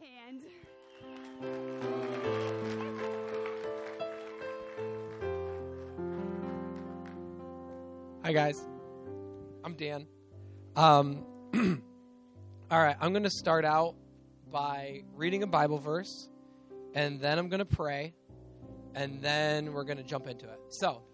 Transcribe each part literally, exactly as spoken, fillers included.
hand. Hi, guys. I'm Dan. Um, all right, I'm going to start out by reading a Bible verse, and then I'm going to pray, and then we're going to jump into it. So,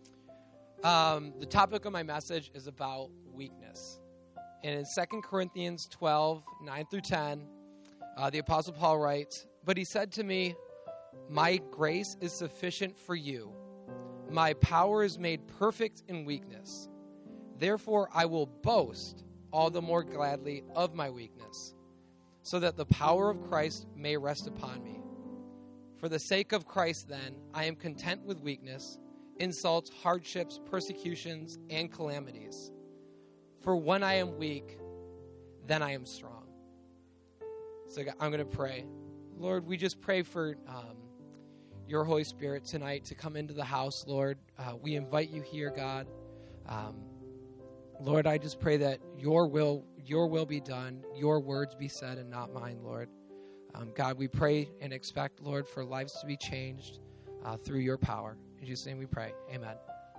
um, the topic of my message is about weakness. And in Second Corinthians twelve, nine through ten, uh, the Apostle Paul writes, "But he said to me, 'My grace is sufficient for you. My power is made perfect in weakness. Therefore, I will boast all the more gladly of my weakness, so that the power of Christ may rest upon me. For the sake of Christ, then, I am content with weakness, insults, hardships, persecutions, and calamities. For when I am weak, then I am strong.'" So I'm going to pray. Lord, we just pray for um, your Holy Spirit tonight to come into the house, Lord. Uh, we invite you here, God. Um, Lord, I just pray that your will, your will be done, your words be said and not mine, Lord. Um, God, we pray and expect, Lord, for lives to be changed uh, through your power. In Jesus' name we pray. Amen.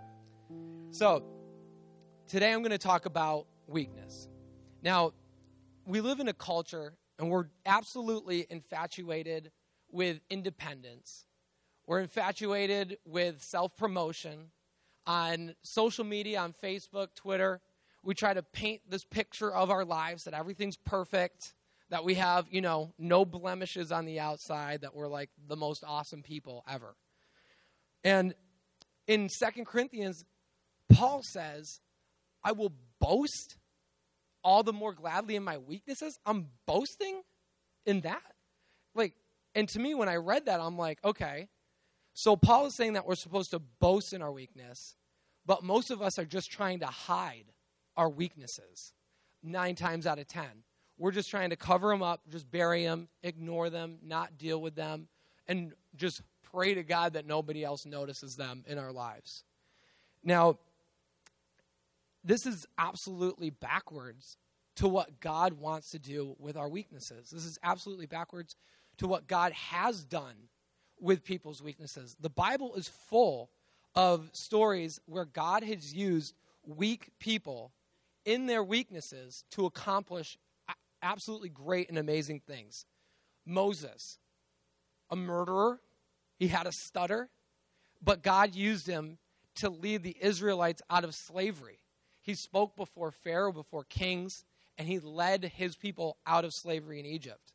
So, today I'm going to talk about weakness. Now, we live in a culture, and we're absolutely infatuated with independence. We're infatuated with self-promotion. On social media, on Facebook, Twitter, we try to paint this picture of our lives that everything's perfect, that we have, you know, no blemishes on the outside, that we're like the most awesome people ever. And in Second Corinthians, Paul says, "I will boast all the more gladly in my weaknesses." I'm boasting in that? Like, and to me, when I read that, I'm like, okay, so Paul is saying that we're supposed to boast in our weakness, but most of us are just trying to hide our weaknesses nine times out of ten. We're just trying to cover them up, just bury them, ignore them, not deal with them, and just pray to God that nobody else notices them in our lives. Now, this is absolutely backwards to what God wants to do with our weaknesses. This is absolutely backwards to what God has done with people's weaknesses. The Bible is full of stories where God has used weak people in their weaknesses to accomplish absolutely great and amazing things. Moses, a murderer, he had a stutter, but God used him to lead the Israelites out of slavery. He spoke before Pharaoh, before kings, and he led his people out of slavery in Egypt.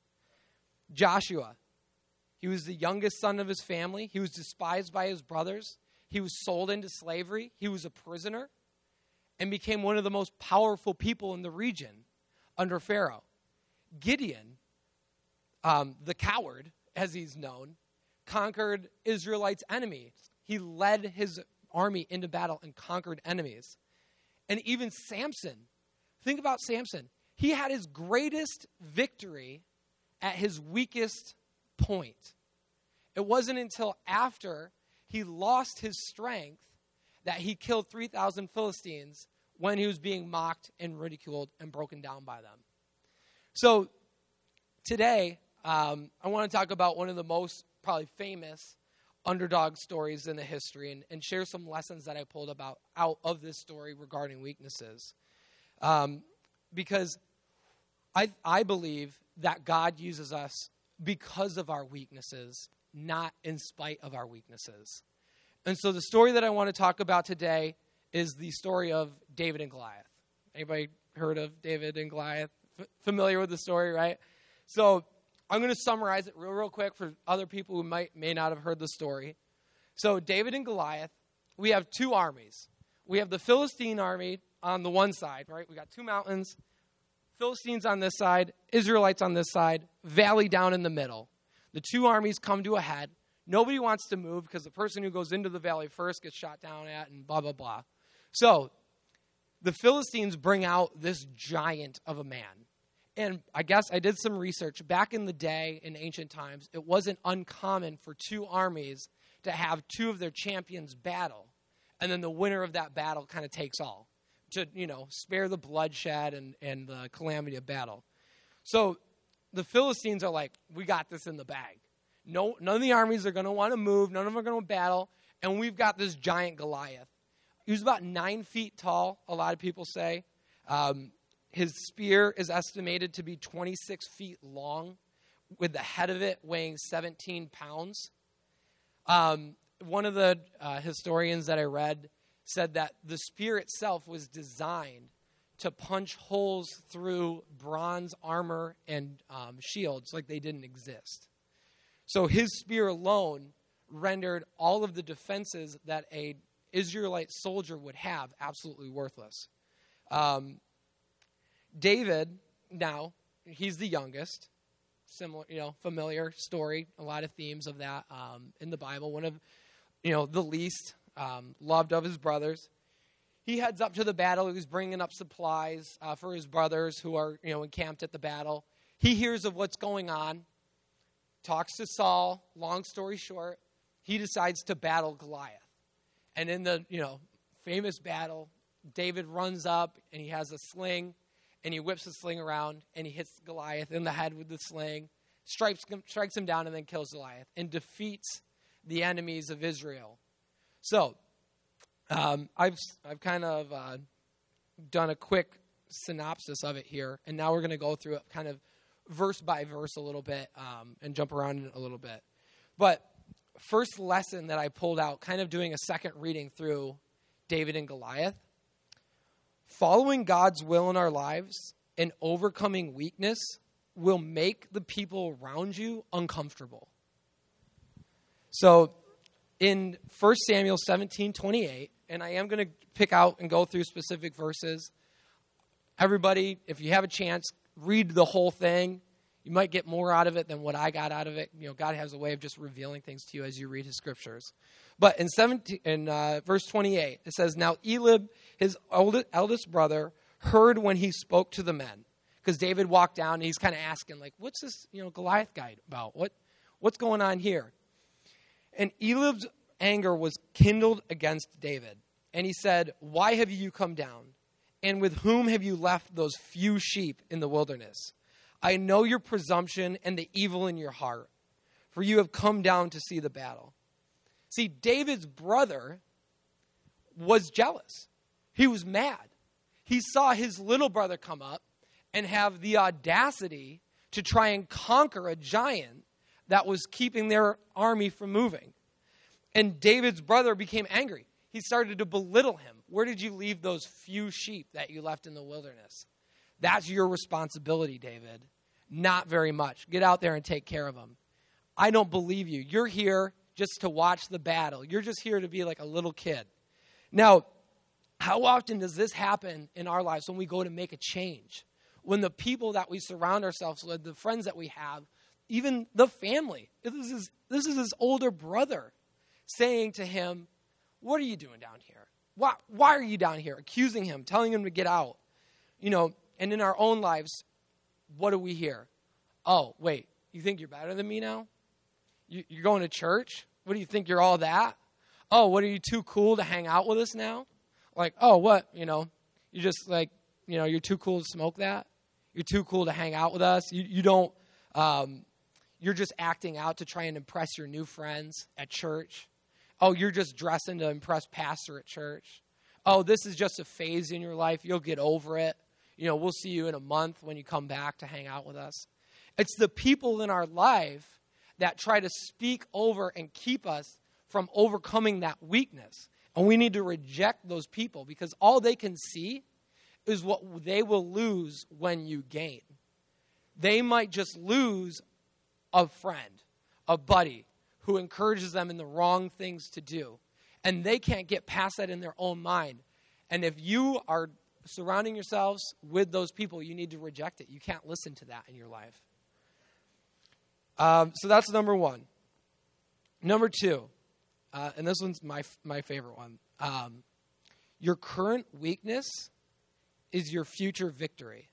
Joshua, he was the youngest son of his family. He was despised by his brothers. He was sold into slavery. He was a prisoner and became one of the most powerful people in the region under Pharaoh. Gideon, um, the coward, as he's known, conquered Israelites' enemies. He led his army into battle and conquered enemies. And even Samson, think about Samson. He had his greatest victory at his weakest point. It wasn't until after he lost his strength that he killed three thousand Philistines when he was being mocked and ridiculed and broken down by them. So today, um, I want to talk about one of the most probably famous underdog stories in the history and, and share some lessons that I pulled about out of this story regarding weaknesses. Um, because I, I believe that God uses us because of our weaknesses, not in spite of our weaknesses. And so the story that I want to talk about today is the story of David and Goliath. Anybody heard of David and Goliath? F- familiar with the story, right? So I'm going to summarize it real, real quick for other people who might may not have heard the story. So David and Goliath, we have two armies. We have the Philistine army on the one side, right? We got two mountains, Philistines on this side, Israelites on this side, valley down in the middle. The two armies come to a head. Nobody wants to move because the person who goes into the valley first gets shot down at and blah, blah, blah. So the Philistines bring out this giant of a man. And I guess I did some research. Back in the day, in ancient times, it wasn't uncommon for two armies to have two of their champions battle. And then the winner of that battle kind of takes all to, you know, spare the bloodshed and, and the calamity of battle. So the Philistines are like, we got this in the bag. No, none of the armies are going to want to move. None of them are going to battle. And we've got this giant Goliath. He was about nine feet tall, a lot of people say. Um, his spear is estimated to be twenty-six feet long, with the head of it weighing seventeen pounds. Um, one of the uh, historians that I read said that the spear itself was designed to punch holes through bronze armor and um, shields like they didn't exist. So his spear alone rendered all of the defenses that a Israelite soldier would have absolutely worthless. Um, David, now, he's the youngest. Similar, you know, familiar story, a lot of themes of that um, in the Bible. One of, you know, the least um, loved of his brothers. He heads up to the battle. He's bringing up supplies uh, for his brothers who are, you know, encamped at the battle. He hears of what's going on, talks to Saul. Long story short, he decides to battle Goliath. And in the, you know, famous battle, David runs up and he has a sling and he whips the sling around and he hits Goliath in the head with the sling, strikes him, strikes him down and then kills Goliath and defeats the enemies of Israel. So, Um, I've I've kind of uh, done a quick synopsis of it here, and now we're going to go through it kind of verse by verse a little bit um, and jump around a little bit. But first lesson that I pulled out, kind of doing a second reading through David and Goliath, following God's will in our lives and overcoming weakness will make the people around you uncomfortable. So in First Samuel seventeen twenty-eight, and I am going to pick out and go through specific verses. Everybody, if you have a chance, read the whole thing. You might get more out of it than what I got out of it. You know, God has a way of just revealing things to you as you read his scriptures. But in seventeen, in uh, verse twenty-eight, it says, "Now Eliab, his oldest, eldest brother, heard when he spoke to the men." Because David walked down and he's kind of asking, like, what's this, you know, Goliath guy about? What, what's going on here? And Eliab's anger was kindled against David. And he said, "Why have you come down? And with whom have you left those few sheep in the wilderness? I know your presumption and the evil in your heart, for you have come down to see the battle." See, David's brother was jealous. He was mad. He saw his little brother come up and have the audacity to try and conquer a giant that was keeping their army from moving. And David's brother became angry. He started to belittle him. "Where did you leave those few sheep that you left in the wilderness? That's your responsibility, David. Not very much. Get out there and take care of them. I don't believe you. You're here just to watch the battle. You're just here to be like a little kid." Now, how often does this happen in our lives when we go to make a change? When the people that we surround ourselves with, the friends that we have, even the family, this is, this is his older brother saying to him, "What are you doing down here? Why, why are you down here?" Accusing him, telling him to get out. You know, and in our own lives, what do we hear? "Oh, wait, you think you're better than me now? You, you're going to church? What do you think, you're all that? Oh, what, are you too cool to hang out with us now? Like, oh, what, you know, you just like, you know, you're too cool to smoke that? You're too cool to hang out with us? You, you don't, um, you're just acting out to try and impress your new friends at church? Oh, you're just dressing to impress pastor at church? Oh, this is just a phase in your life. You'll get over it. You know, we'll see you in a month when you come back to hang out with us." It's the people in our life that try to speak over and keep us from overcoming that weakness. And we need to reject those people because all they can see is what they will lose when you gain. They might just lose a friend, a buddy, who encourages them in the wrong things to do. And they can't get past that in their own mind. And if you are surrounding yourselves with those people, you need to reject it. You can't listen to that in your life. Um, so that's number one. Number two, uh, and this one's my my favorite one. Um, your current weakness is your future victory.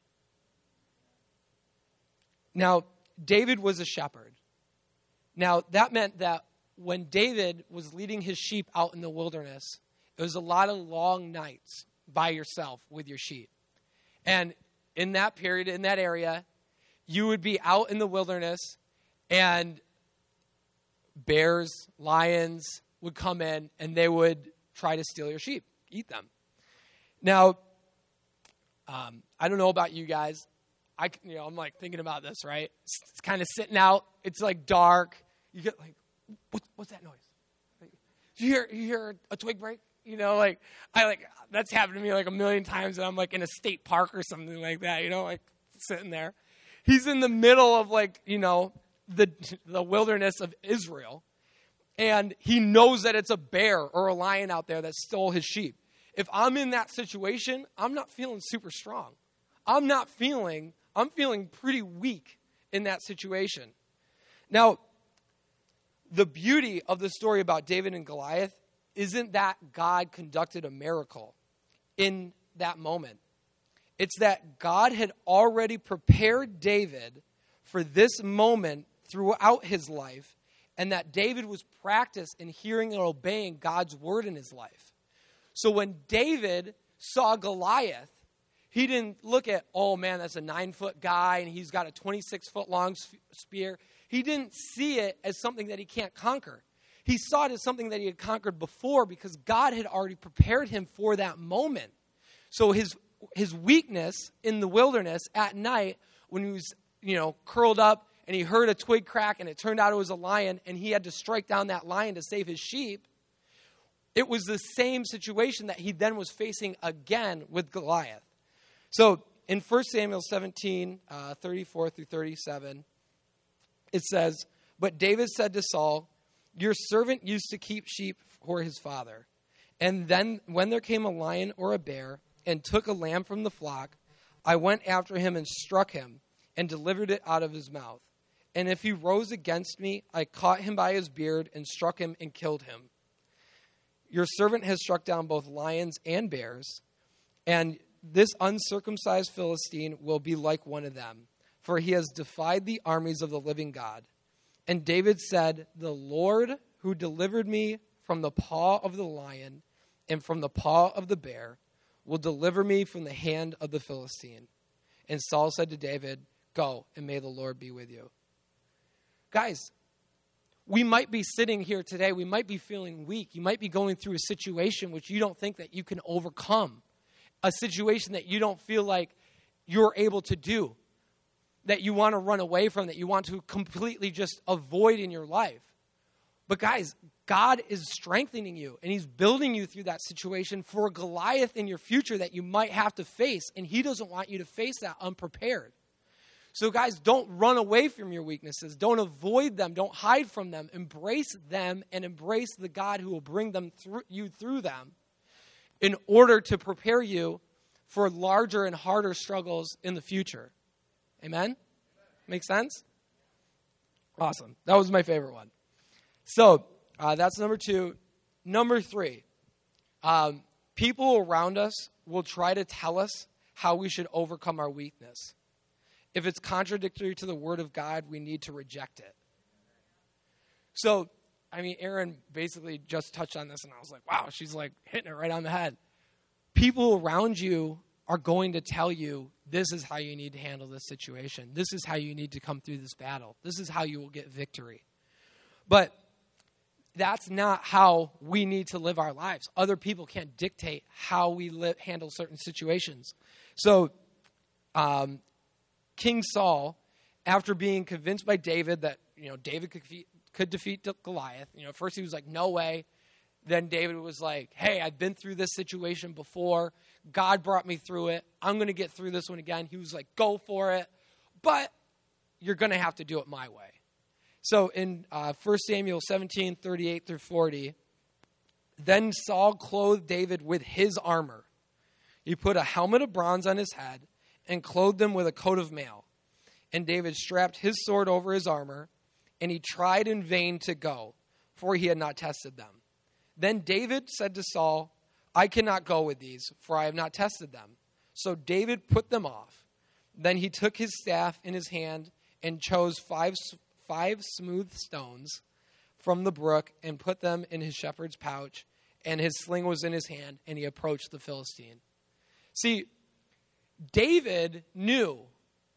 Now, David was a shepherd. Now, that meant that when David was leading his sheep out in the wilderness, it was a lot of long nights by yourself with your sheep. And in that period, in that area, you would be out in the wilderness and bears, lions would come in and they would try to steal your sheep, eat them. Now, um, I don't know about you guys. I, you know, I'm like thinking about this, right? It's, it's kind of sitting out. It's like dark. You get like, what, what's that noise? Like, you hear, you hear a twig break? You know, like I like that's happened to me like a million times, and I'm like in a state park or something like that. You know, like sitting there. He's in the middle of like you know the the wilderness of Israel, and he knows that it's a bear or a lion out there that stole his sheep. If I'm in that situation, I'm not feeling super strong. I'm not feeling. I'm feeling pretty weak in that situation. Now, the beauty of the story about David and Goliath isn't that God conducted a miracle in that moment. It's that God had already prepared David for this moment throughout his life, and that David was practiced in hearing and obeying God's word in his life. So when David saw Goliath, he didn't look at, oh man, that's a nine-foot guy, and he's got a twenty-six-foot-long spear. He didn't see it as something that he can't conquer. He saw it as something that he had conquered before because God had already prepared him for that moment. So his his weakness in the wilderness at night when he was, you know, curled up and he heard a twig crack and it turned out it was a lion and he had to strike down that lion to save his sheep, it was the same situation that he then was facing again with Goliath. So in First Samuel seventeen, uh, thirty-four through thirty-seven, it says, "But David said to Saul, 'Your servant used to keep sheep for his father. And then when there came a lion or a bear and took a lamb from the flock, I went after him and struck him and delivered it out of his mouth. And if he rose against me, I caught him by his beard and struck him and killed him. Your servant has struck down both lions and bears, and this uncircumcised Philistine will be like one of them, for he has defied the armies of the living God.' And David said, 'The Lord who delivered me from the paw of the lion and from the paw of the bear will deliver me from the hand of the Philistine.' And Saul said to David, 'Go, and may the Lord be with you.'" Guys, we might be sitting here today. We might be feeling weak. You might be going through a situation which you don't think that you can overcome, a situation that you don't feel like you're able to do, that you want to run away from, that you want to completely just avoid in your life. But guys, God is strengthening you, and he's building you through that situation for a Goliath in your future that you might have to face, and he doesn't want you to face that unprepared. So guys, don't run away from your weaknesses. Don't avoid them. Don't hide from them. Embrace them and embrace the God who will bring them through you through them in order to prepare you for larger and harder struggles in the future. Amen? Make sense? Awesome. That was my favorite one. So uh, that's number two. Number three, um, people around us will try to tell us how we should overcome our weakness. If it's contradictory to the word of God, we need to reject it. So, I mean, Erin basically just touched on this, and I was like, wow, she's like hitting it right on the head. People around you are going to tell you, this is how you need to handle this situation. This is how you need to come through this battle. This is how you will get victory. But that's not how we need to live our lives. Other people can't dictate how we live, handle certain situations. So, um, King Saul, after being convinced by David that, you know, David could defeat, could defeat Goliath, you know, at first he was like, no way. Then David was like, hey, I've been through this situation before. God brought me through it. I'm going to get through this one again. He was like, go for it. But you're going to have to do it my way. So in uh, First Samuel seventeen, thirty-eight through forty, then Saul clothed David with his armor. He put a helmet of bronze on his head and clothed him with a coat of mail. And David strapped his sword over his armor, and he tried in vain to go, for he had not tested them. Then David said to Saul, I cannot go with these, for I have not tested them. So David put them off. Then he took his staff in his hand and chose five, five smooth stones from the brook and put them in his shepherd's pouch, and his sling was in his hand, and he approached the Philistine. See, David knew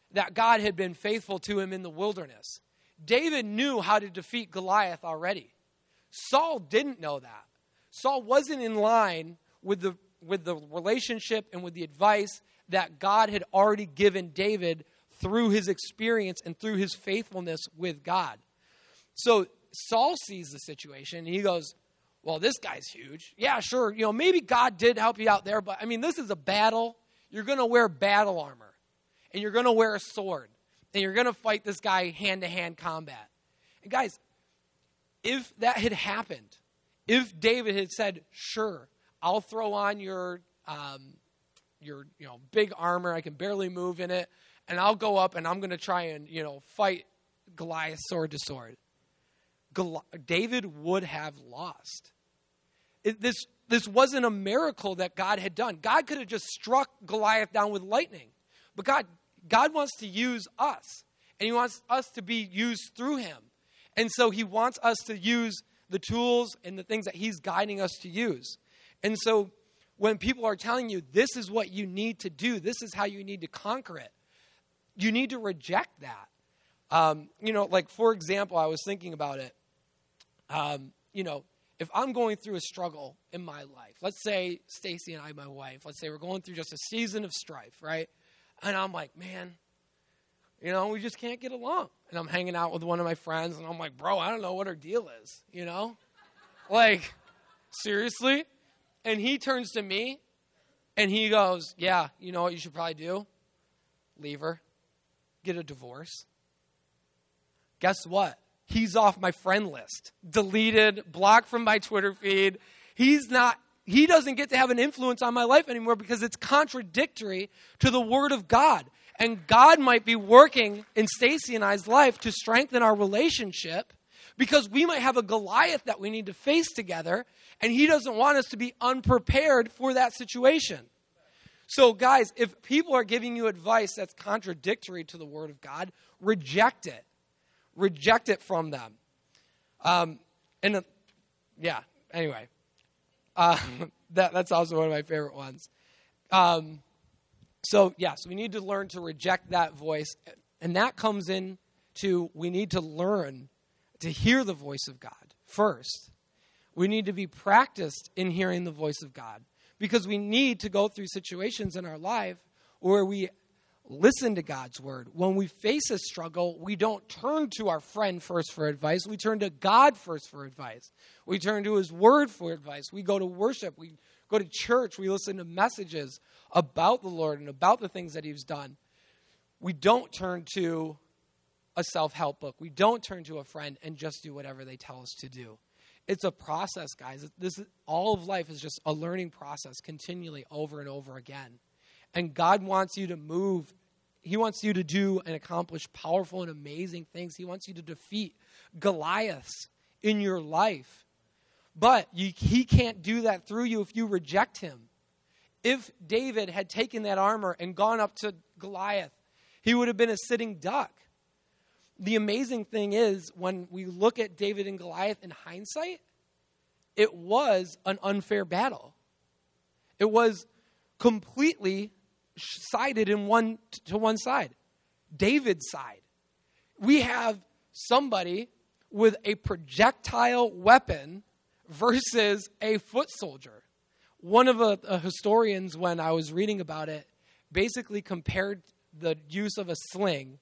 that God had been faithful to him in the wilderness. David knew how to defeat Goliath already. Saul didn't know that. Saul wasn't in line with the with the relationship and with the advice that God had already given David through his experience and through his faithfulness with God. So Saul sees the situation and he goes, well, this guy's huge. Yeah, sure. You know, maybe God did help you out there, but I mean, this is a battle. You're going to wear battle armor and you're going to wear a sword and you're going to fight this guy hand-to-hand combat. And guys, if that had happened, if David had said, sure, I'll throw on your, um, your, you know, big armor. I can barely move in it. And I'll go up and I'm going to try and, you know, fight Goliath sword to sword. Goli- David would have lost. It, this, this wasn't a miracle that God had done. God could have just struck Goliath down with lightning. But God, God wants to use us. And he wants us to be used through him. And so he wants us to use the tools and the things that he's guiding us to use. And so when people are telling you, this is what you need to do, this is how you need to conquer it, you need to reject that. Um, you know, like, for example, I was thinking about it. Um, you know, if I'm going through a struggle in my life, let's say Stacy and I, my wife, let's say we're going through just a season of strife, right? And I'm like, man, you know, we just can't get along. And I'm hanging out with one of my friends, and I'm like, bro, I don't know what her deal is, you know? Like, seriously? And he turns to me, and he goes, yeah, you know what you should probably do? Leave her. Get a divorce. Guess what? He's off my friend list. Deleted, blocked from my Twitter feed. He's not, he doesn't get to have an influence on my life anymore because it's contradictory to the Word of God. And God might be working in Stacy and I's life to strengthen our relationship because we might have a Goliath that we need to face together, and he doesn't want us to be unprepared for that situation. So, guys, if people are giving you advice that's contradictory to the Word of God, reject it. Reject it from them. Um, and, uh, yeah, anyway. Uh, that, that's also one of my favorite ones. Um, so, yes, we need to learn to reject that voice. And that comes in to we need to learn to hear the voice of God first. We need to be practiced in hearing the voice of God because we need to go through situations in our life where we listen to God's word. When we face a struggle, we don't turn to our friend first for advice. We turn to God first for advice. We turn to his word for advice. We go to worship. We go to church. We listen to messages about the Lord and about the things that he's done. We don't turn to a self-help book. We don't turn to a friend and just do whatever they tell us to do. It's a process, guys. This is, all of life is just a learning process continually over and over again. And God wants you to move. He wants you to do and accomplish powerful and amazing things. He wants you to defeat Goliaths in your life. But you, he can't do that through you if you reject him. If David had taken that armor and gone up to Goliath, he would have been a sitting duck. The amazing thing is, when we look at David and Goliath in hindsight, it was an unfair battle. It was completely sided in one to one side, David's side. We have somebody with a projectile weapon versus a foot soldier. One of the uh, historians, when I was reading about it, basically compared the use of a sling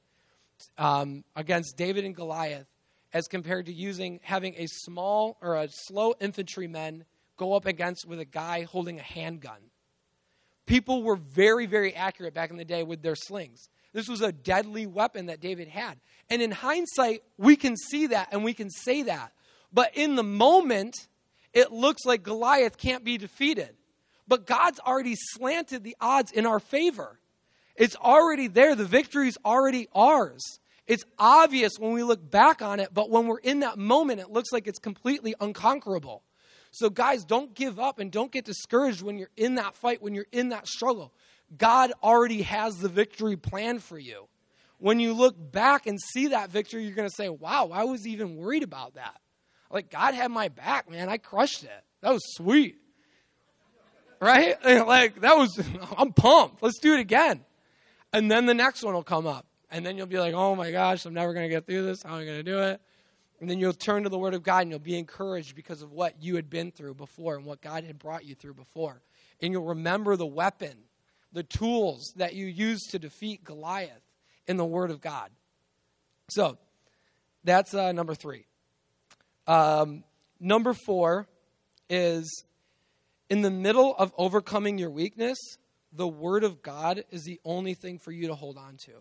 um, against David and Goliath as compared to using having a small or a slow infantryman go up against with a guy holding a handgun. People were very, very accurate back in the day with their slings. This was a deadly weapon that David had. And in hindsight, we can see that and we can say that. But in the moment, it looks like Goliath can't be defeated. But God's already slanted the odds in our favor. It's already there. The victory's already ours. It's obvious when we look back on it, but when we're in that moment, it looks like it's completely unconquerable. So guys, don't give up and don't get discouraged when you're in that fight, when you're in that struggle. God already has the victory planned for you. When you look back and see that victory, you're going to say, wow, I was even worried about that. Like, God had my back, man. I crushed it. That was sweet. Right? Like, that was, I'm pumped. Let's do it again. And then the next one will come up. And then you'll be like, oh my gosh, I'm never going to get through this. How am I going to do it? And then you'll turn to the Word of God and you'll be encouraged because of what you had been through before and what God had brought you through before. And you'll remember the weapon, the tools that you used to defeat Goliath in the Word of God. So that's uh, number three. Um, number four is in the middle of overcoming your weakness, the Word of God is the only thing for you to hold on to.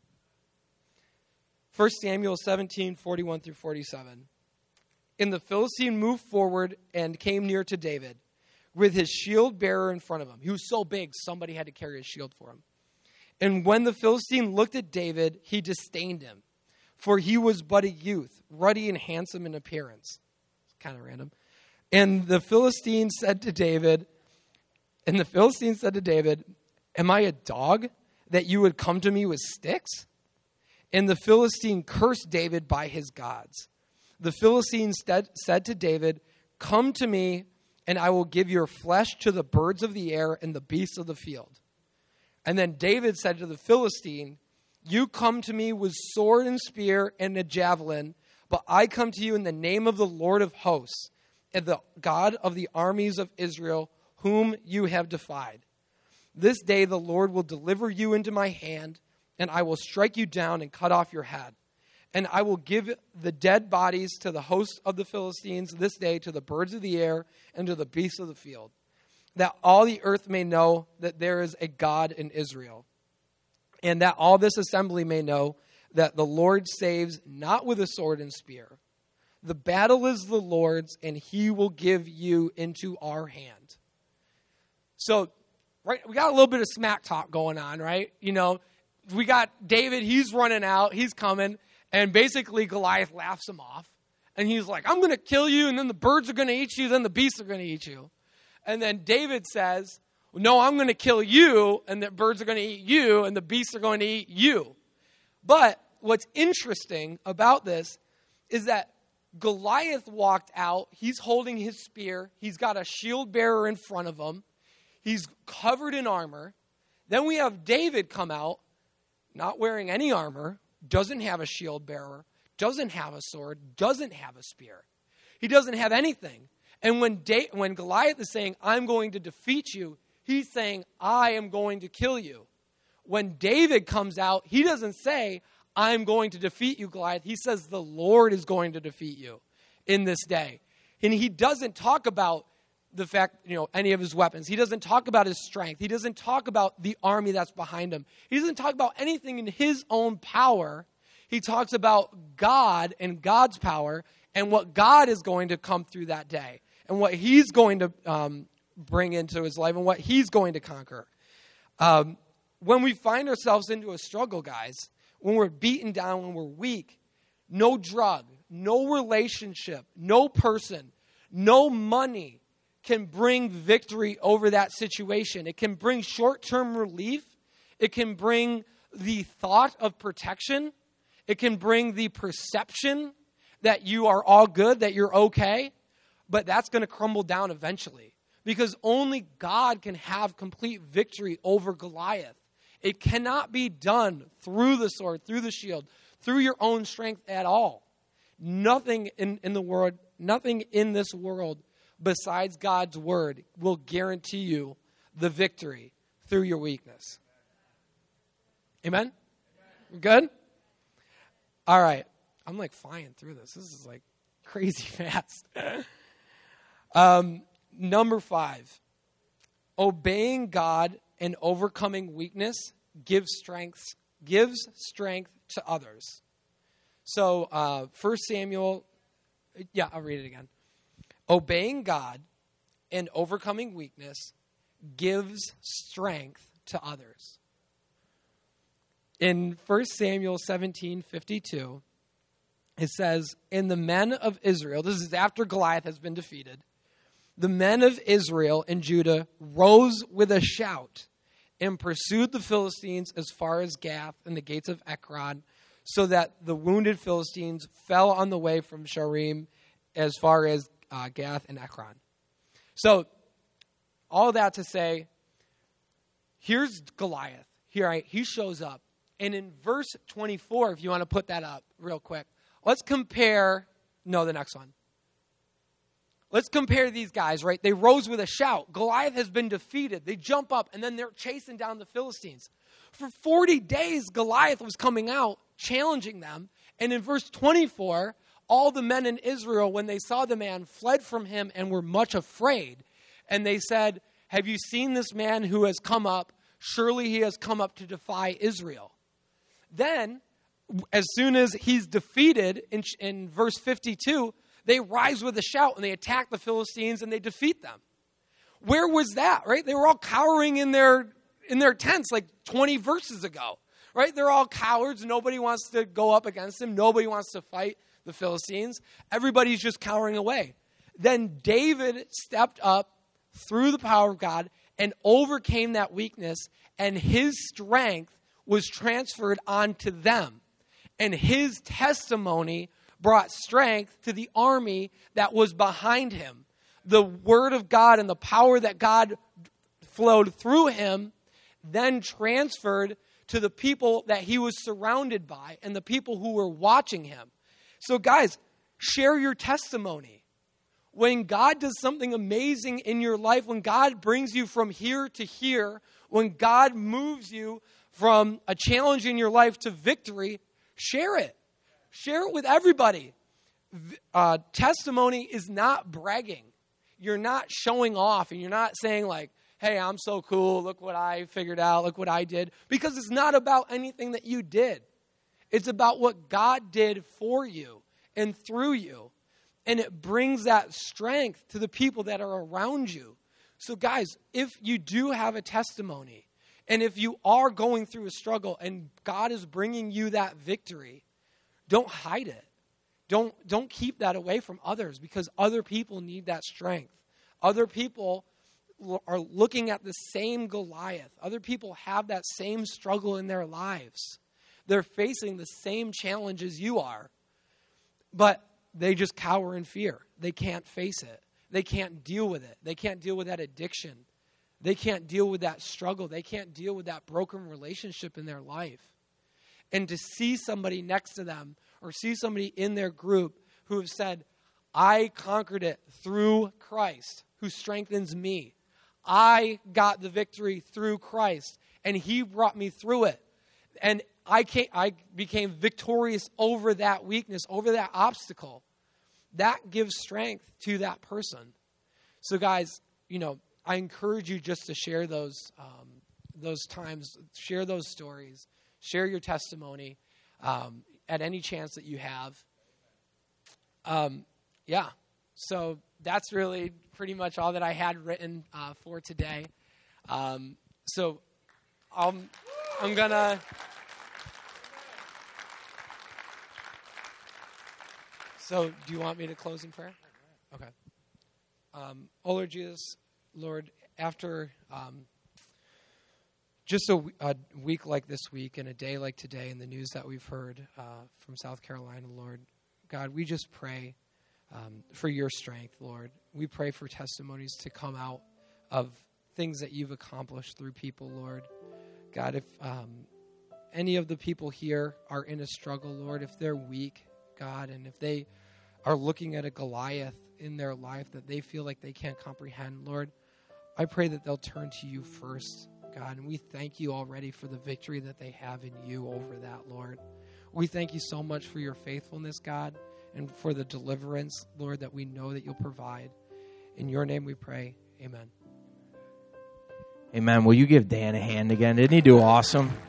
First Samuel seventeen, forty-one through forty-seven. And the Philistine moved forward and came near to David with his shield bearer in front of him. He was so big, somebody had to carry his shield for him. And when the Philistine looked at David, he disdained him, for he was but a youth, ruddy and handsome in appearance. It's kind of random. And the Philistine said to David, and the Philistine said to David, am I a dog that you would come to me with sticks? And the Philistine cursed David by his gods. The Philistine said to David, come to me, and I will give your flesh to the birds of the air and the beasts of the field. And then David said to the Philistine, you come to me with sword and spear and a javelin, but I come to you in the name of the Lord of hosts, and the God of the armies of Israel, whom you have defied. This day the Lord will deliver you into my hand, and I will strike you down and cut off your head. And I will give the dead bodies to the host of the Philistines this day, to the birds of the air and to the beasts of the field, that all the earth may know that there is a God in Israel, and that all this assembly may know that the Lord saves not with a sword and spear. The battle is the Lord's, and he will give you into our hand. So, right, we got a little bit of smack talk going on, right? You know, we got David, he's running out, he's coming, and basically Goliath laughs him off. And he's like, I'm going to kill you, and then the birds are going to eat you, then the beasts are going to eat you. And then David says, no, I'm going to kill you, and the birds are going to eat you, and the beasts are going to eat you. But what's interesting about this is that Goliath walked out, he's holding his spear, he's got a shield bearer in front of him, he's covered in armor. Then we have David come out, not wearing any armor, doesn't have a shield bearer, doesn't have a sword, doesn't have a spear. He doesn't have anything. And when da- when Goliath is saying, I'm going to defeat you, he's saying, I am going to kill you. When David comes out, he doesn't say, I'm going to defeat you, Goliath. He says, the Lord is going to defeat you in this day. And he doesn't talk about the fact, you know, any of his weapons. He doesn't talk about his strength. He doesn't talk about the army that's behind him. He doesn't talk about anything in his own power. He talks about God and God's power and what God is going to come through that day and what he's going to um, bring into his life and what he's going to conquer. Um, when we find ourselves into a struggle, guys, when we're beaten down, when we're weak, no drug, no relationship, no person, no money can bring victory over that situation. It can bring short-term relief. It can bring the thought of protection. It can bring the perception that you are all good, that you're okay. But that's going to crumble down eventually because only God can have complete victory over Goliath. It cannot be done through the sword, through the shield, through your own strength at all. Nothing in, in the world, nothing in this world besides God's word will guarantee you the victory through your weakness. Amen? We're good? All right. I'm like flying through this. This is like crazy fast. um, number five, obeying God and overcoming weakness gives strength, gives strength to others. So uh, First Samuel, yeah, I'll read it again. Obeying God and overcoming weakness gives strength to others. In First Samuel seventeen fifty-two, it says, and the men of Israel, this is after Goliath has been defeated, the men of Israel and Judah rose with a shout and pursued the Philistines as far as Gath and the gates of Ekron, so that the wounded Philistines fell on the way from Sharim as far as uh, Gath and Ekron. So, all that to say, here's Goliath. Here I, he shows up. And in verse twenty-four, if you want to put that up real quick, let's compare, no, the next one. Let's compare these guys, right? They rose with a shout. Goliath has been defeated. They jump up, and then they're chasing down the Philistines. For forty days, Goliath was coming out, challenging them. And in verse twenty-four, all the men in Israel, when they saw the man, fled from him and were much afraid. And they said, have you seen this man who has come up? Surely he has come up to defy Israel. Then, as soon as he's defeated, in, in verse fifty-two, they rise with a shout and they attack the Philistines and they defeat them. Where was that, right? They were all cowering in their in their tents like twenty verses ago, right? They're all cowards. Nobody wants to go up against them. Nobody wants to fight the Philistines. Everybody's just cowering away. Then David stepped up through the power of God and overcame that weakness, and his strength was transferred onto them. And his testimony brought strength to the army that was behind him. The word of God and the power that God flowed through him then transferred to the people that he was surrounded by and the people who were watching him. So guys, share your testimony. When God does something amazing in your life, when God brings you from here to here, when God moves you from a challenge in your life to victory, share it. Share it with everybody. Uh, testimony is not bragging. You're not showing off and you're not saying like, hey, I'm so cool. Look what I figured out. Look what I did. Because it's not about anything that you did. It's about what God did for you and through you. And it brings that strength to the people that are around you. So guys, if you do have a testimony, and if you are going through a struggle and God is bringing you that victory, don't hide it. Don't, don't keep that away from others, because other people need that strength. Other people are looking at the same Goliath. Other people have that same struggle in their lives. They're facing the same challenges you are. But they just cower in fear. They can't face it. They can't deal with it. They can't deal with that addiction. They can't deal with that struggle. They can't deal with that broken relationship in their life. And to see somebody next to them or see somebody in their group who have said, I conquered it through Christ who strengthens me. I got the victory through Christ and he brought me through it. And I came, I became victorious over that weakness, over that obstacle. That gives strength to that person. So guys, you know, I encourage you just to share those um, those times, share those stories, share your testimony um, at any chance that you have. Um, yeah, so that's really pretty much all that I had written uh, for today. Um, so I'm, I'm going to... So do you want me to close in prayer? Okay. Um, oh, Lord Jesus, Lord, after um, just a, a week like this week and a day like today and the news that we've heard uh, from South Carolina, Lord, God, we just pray um, for your strength, Lord. We pray for testimonies to come out of things that you've accomplished through people, Lord. God, if um, any of the people here are in a struggle, Lord, if they're weak, God, and if they are looking at a Goliath in their life that they feel like they can't comprehend, Lord, I pray that they'll turn to you first, God, and we thank you already for the victory that they have in you over that, Lord. We thank you so much for your faithfulness, God, and for the deliverance, Lord, that we know that you'll provide. In your name we pray, amen. Amen. Will you give Dan a hand again? Didn't he do awesome?